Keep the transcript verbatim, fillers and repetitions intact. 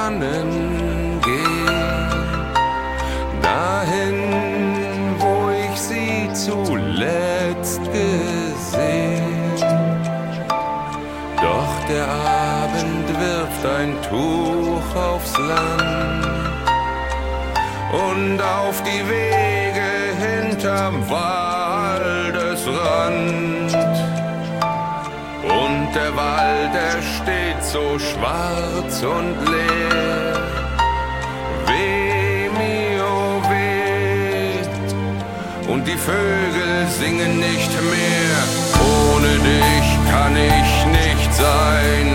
Tannen geh, dahin, wo ich sie zuletzt gesehen. Doch der Abend wirft ein Tuch aufs Land und auf die Wege hinterm Waldesrand. Und der Wald, der steht so schwarz und leer. Weh, mio, weh. Und die Vögel singen nicht mehr. Ohne dich kann ich nicht sein.